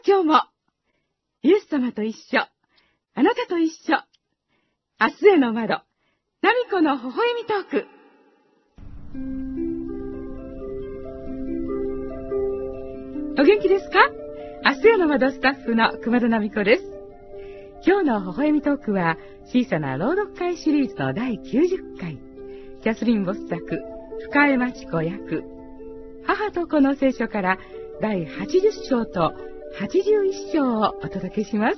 今日も、イエス様と一緒、あなたと一緒、明日への窓、ナミコの微笑みトーク。お元気ですか？明日への窓スタッフの熊田ナミコです。今日の微笑みトークは、小さな朗読会シリーズの第90回、キャスリン・ボス作、深江町子役、母と子の聖書から第80章と81章をお届けします。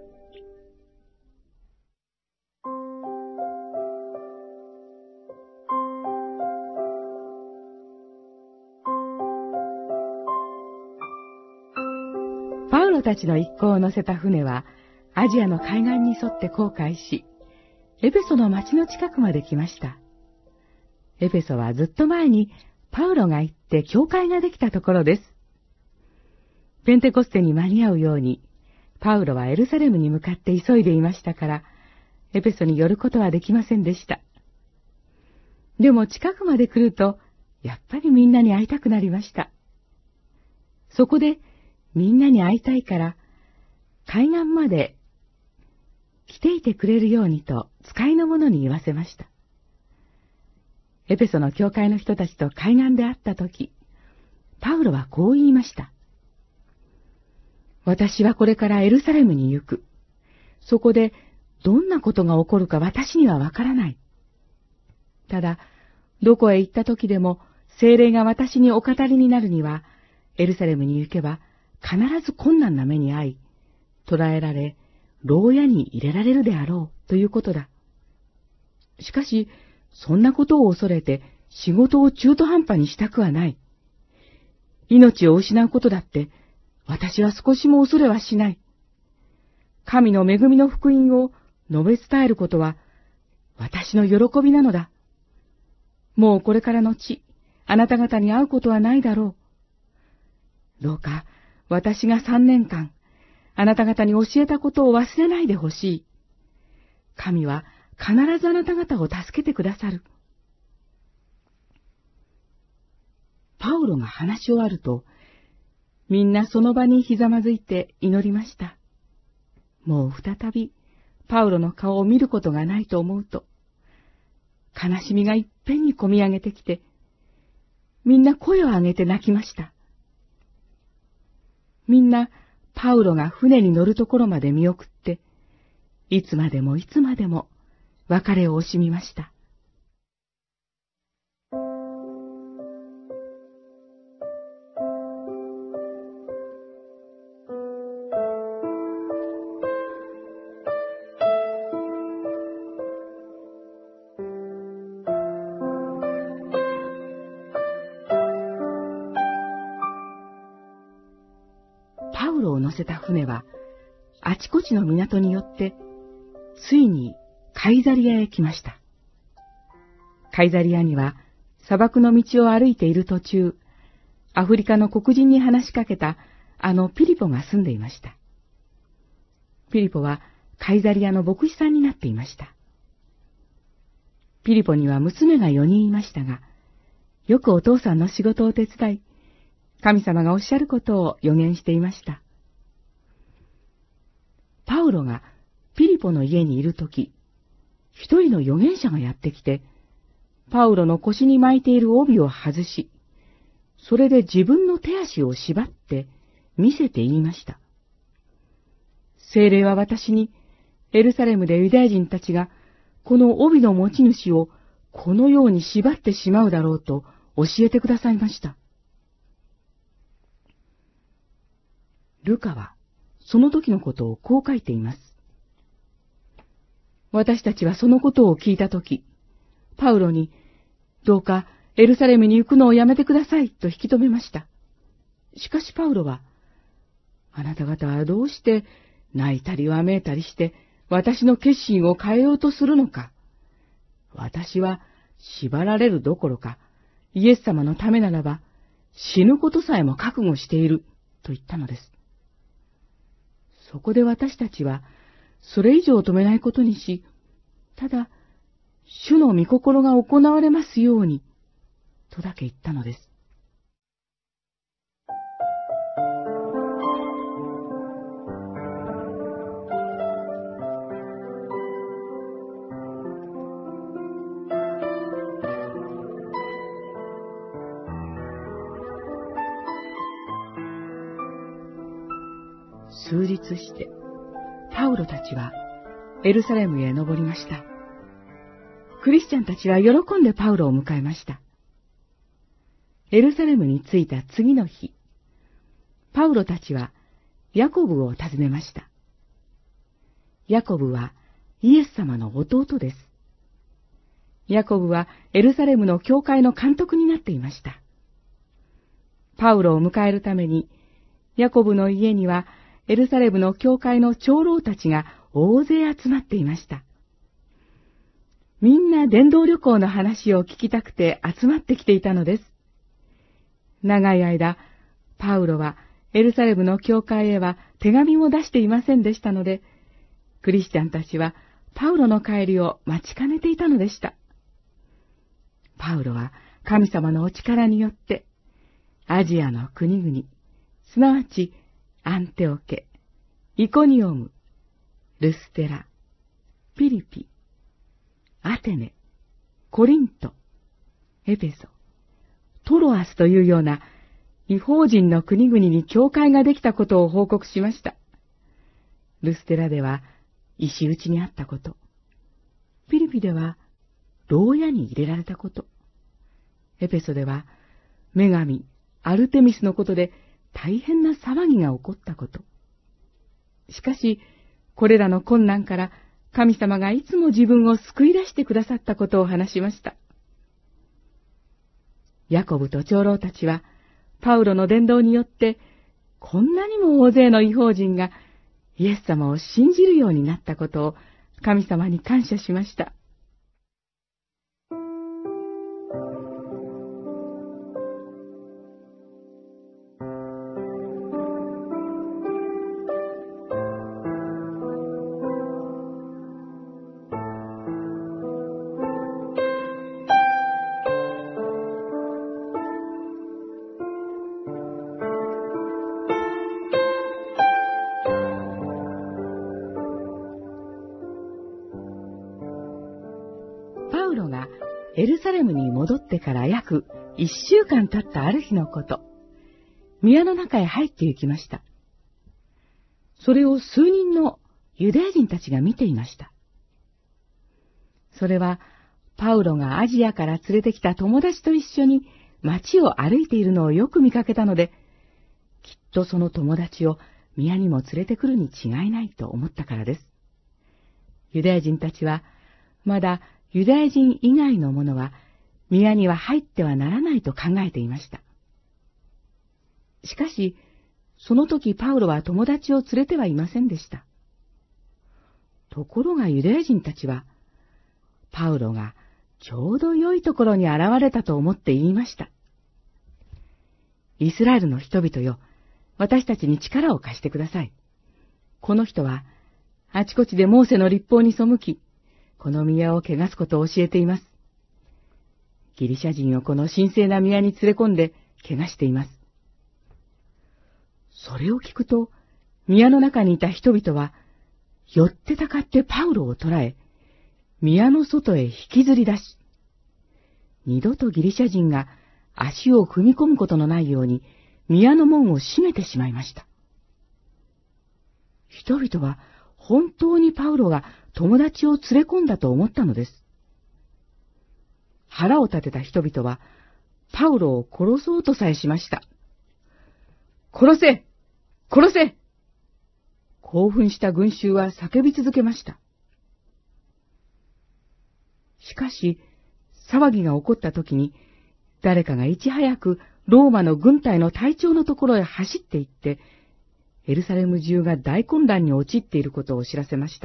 パウロたちの一行を乗せた船は、アジアの海岸に沿って航海し、エペソの町の近くまで来ました。エペソはずっと前にパウロが行って教会ができたところです。ペンテコステに間に合うように、パウロはエルサレムに向かって急いでいましたから、エペソに寄ることはできませんでした。でも近くまで来ると、やっぱりみんなに会いたくなりました。そこで、みんなに会いたいから、海岸まで来ていてくれるようにと使いの者に言わせました。エペソの教会の人たちと海岸で会ったとき、パウロはこう言いました。私はこれからエルサレムに行く。そこでどんなことが起こるか私にはわからない。ただ、どこへ行ったときでも聖霊が私にお語りになるには、エルサレムに行けば必ず困難な目に遭い、捕らえられ、牢屋に入れられるであろうということだ。しかし、そんなことを恐れて仕事を中途半端にしたくはない。命を失うことだって私は少しも恐れはしない。神の恵みの福音を述べ伝えることは私の喜びなのだ。もうこれからのち、あなた方に会うことはないだろう。どうか私が3年間、あなた方に教えたことを忘れないでほしい。神は必ずあなた方を助けてくださる。パウロが話し終わると、みんなその場にひざまずいて祈りました。もう再びパウロの顔を見ることがないと思うと、悲しみがいっぺんにこみ上げてきて、みんな声を上げて泣きました。みんなパウロが船に乗るところまで見送って、いつまでもいつまでも別れを惜しみました。パウロを乗せた船は、あちこちの港によって、ついにカイザリアへ来ました。カイザリアには、砂漠の道を歩いている途中、アフリカの黒人に話しかけたあのピリポが住んでいました。ピリポはカイザリアの牧師さんになっていました。ピリポには娘が4人いましたが、よくお父さんの仕事を手伝い、神様がおっしゃることを予言していました。パウロがピリポの家にいるとき、一人の預言者がやってきて、パウロの腰に巻いている帯を外し、それで自分の手足を縛って見せて言いました。聖霊は私に、エルサレムでユダヤ人たちが、この帯の持ち主をこのように縛ってしまうだろうと教えてくださいました。ルカは、その時のことをこう書いています。私たちはそのことを聞いたとき、パウロに、どうかエルサレムに行くのをやめてくださいと引き止めました。しかしパウロは、あなた方はどうして泣いたりわめいたりして私の決心を変えようとするのか。私は縛られるどころか、イエス様のためならば死ぬことさえも覚悟していると言ったのです。そこで私たちはそれ以上止めないことにし、ただ主の御心が行われますようにとだけ言ったのです。 数日して、パウロたちはエルサレムへ登りました。クリスチャンたちは喜んでパウロを迎えました。エルサレムに着いた次の日、パウロたちはヤコブを訪ねました。ヤコブはイエス様の弟です。ヤコブはエルサレムの教会の監督になっていました。パウロを迎えるために、ヤコブの家にはエルサレムの教会の長老たちが大勢集まっていました。みんな伝道旅行の話を聞きたくて集まってきていたのです。長い間、パウロはエルサレムの教会へは手紙も出していませんでしたので、クリスチャンたちはパウロの帰りを待ちかねていたのでした。パウロは神様のお力によって、アジアの国々、すなわちアンテオケ、イコニオム、ルステラ、ピリピ、アテネ、コリント、エペソ、トロアスというような異邦人の国々に教会ができたことを報告しました。ルステラでは石打ちにあったこと、ピリピでは牢屋に入れられたこと、エペソでは女神アルテミスのことで大変な騒ぎが起こったこと。しかし、これらの困難から神様がいつも自分を救い出してくださったことを話しました。ヤコブと長老たちは、パウロの伝道によって、こんなにも大勢の異邦人がイエス様を信じるようになったことを神様に感謝しました。パウロがエルサレムに戻ってから約1週間経ったある日のこと、宮の中へ入って行きました。それを数人のユダヤ人たちが見ていました。それはパウロがアジアから連れてきた友達と一緒に街を歩いているのをよく見かけたので、きっとその友達を宮にも連れてくるに違いないと思ったからです。ユダヤ人たちはまだユダヤ人以外の者は宮には入ってはならないと考えていました。しかし、その時パウロは友達を連れてはいませんでした。ところがユダヤ人たちは、パウロがちょうど良いところに現れたと思って言いました。イスラエルの人々よ、私たちに力を貸してください。この人は、あちこちでモーセの律法に背き、この宮を汚すことを教えています。ギリシャ人をこの神聖な宮に連れ込んで汚しています。それを聞くと、宮の中にいた人々は、寄ってたかってパウロを捕らえ、宮の外へ引きずり出し、二度とギリシャ人が足を踏み込むことのないように、宮の門を閉めてしまいました。人々は本当にパウロが友達を連れ込んだと思ったのです。腹を立てた人々は、パウロを殺そうとさえしました。殺せ！殺せ！興奮した群衆は叫び続けました。しかし、騒ぎが起こった時に、誰かがいち早くローマの軍隊の隊長のところへ走って行って、エルサレム中が大混乱に陥っていることを知らせました。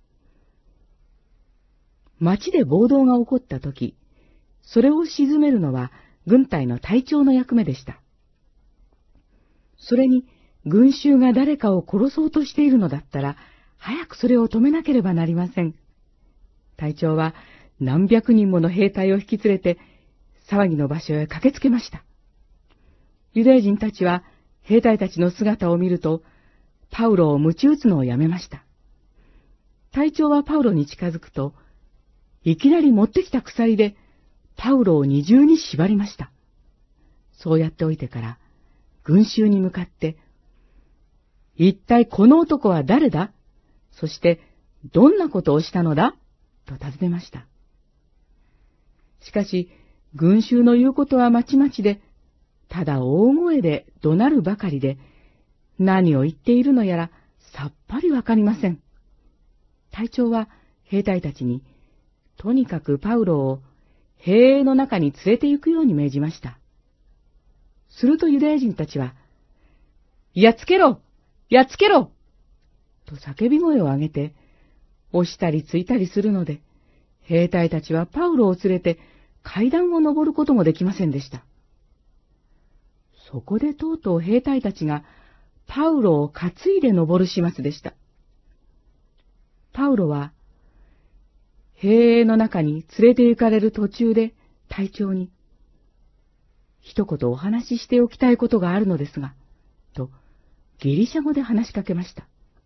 町で暴動が起こった時、それを鎮めるのは軍隊の隊長の役目でした。それに、群衆が誰かを殺そうとしているのだったら、早くそれを止めなければなりません。隊長は何百人もの兵隊を引き連れて、騒ぎの場所へ駆けつけました。ユダヤ人たちは兵隊たちの姿を見ると、パウロを鞭打つのをやめました。隊長はパウロに近づくと、いきなり持ってきた鎖でパウロを二重に縛りました。そうやっておいてから、群衆に向かって、 一体この男は誰だ？そしてどんなことをしたのだ？と尋ねました。しかし、群衆の言うことはまちまちで、ただ大声で怒鳴るばかりで、何を言っているのやらさっぱりわかりません。隊長は兵隊たちに、とにかくパウロを兵営の中に連れて行くように命じました。するとユダヤ人たちは、やっつけろ！やっつけろ！と叫び声を上げて、押したりついたりするので、兵隊たちはパウロを連れて階段を登ることもできませんでした。そこでとうとう兵隊たちがパウロを担いで登る始末でした。パウロは、兵営の中に連れて行かれる途中で隊長に、一言お話ししておきたいことがあるのですが、とギリシャ語で話しかけました。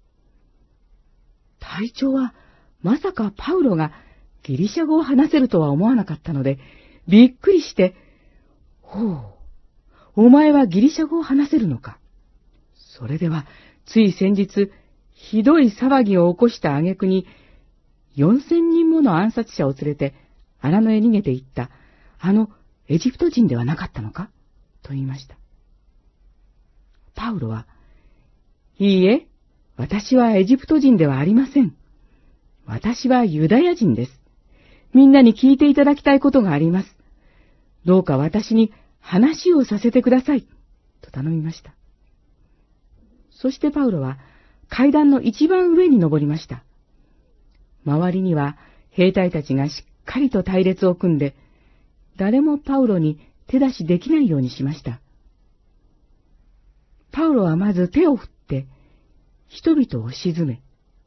隊長はまさかパウロがギリシャ語を話せるとは思わなかったので、びっくりして、ほう、お前はギリシャ語を話せるのか。それでは、つい先日、ひどい騒ぎを起こした挙句に、4000人もの暗殺者を連れて荒野へ逃げていったあのエジプト人ではなかったのかと言いました。パウロは、いいえ、私はエジプト人ではありません。私はユダヤ人です。みんなに聞いていただきたいことがあります。どうか私に話をさせてください。と頼みました。そしてパウロは階段の一番上に登りました。周りには兵隊たちがしっかりと隊列を組んで、誰もパウロに手出しできないようにしました。パウロはまず手を振って、人々を鎮め、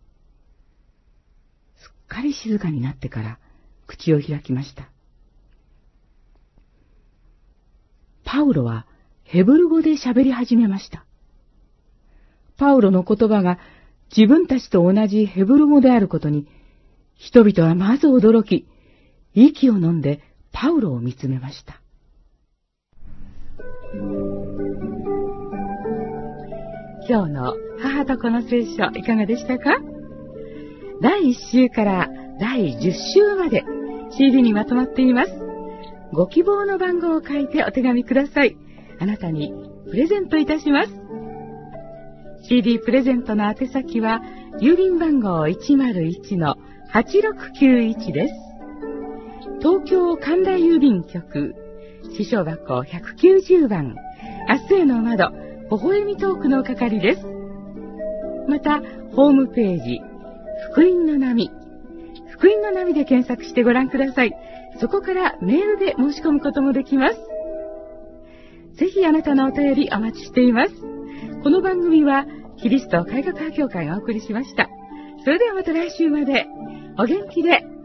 すっかり静かになってから口を開きました。パウロはヘブル語で喋り始めました。パウロの言葉が自分たちと同じヘブル語であることに、人々はまず驚き、息を飲んでパウロを見つめました。今日の母と子の聖書いかがでしたか？第1週から第10週まで CD にまとまっています。ご希望の番号を書いてお手紙ください。あなたにプレゼントいたします。CD プレゼントの宛先は郵便番号 101-8691 です。東京神田郵便局支所箱190番明日への窓微笑みトークの係です。またホームページ福音の波で検索してご覧ください。そこからメールで申し込むこともできます。ぜひあなたのお便りお待ちしています。この番組はキリスト改革派教会がお送りしました。それではまた来週までお元気で。